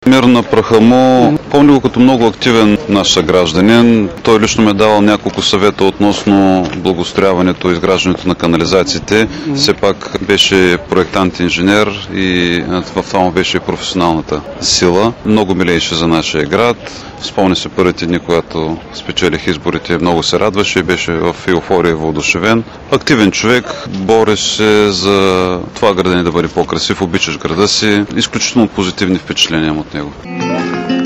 Мир на праха му. Помня го като много активен наш съгражданин. Той лично ме е давал няколко съвета относно благоустрояването и изграждането на канализациите. Все пак беше проектант-инженер и в това му беше професионалната сила. Много милееше за нашия град. Спомня се първите дни, когато спечелих изборите, много се радваше, беше в еуфория въодушевен. Активен човек, бореше за това града ни да бъде по-красив, обичаш града си. Изключително позитивни впечатления от него.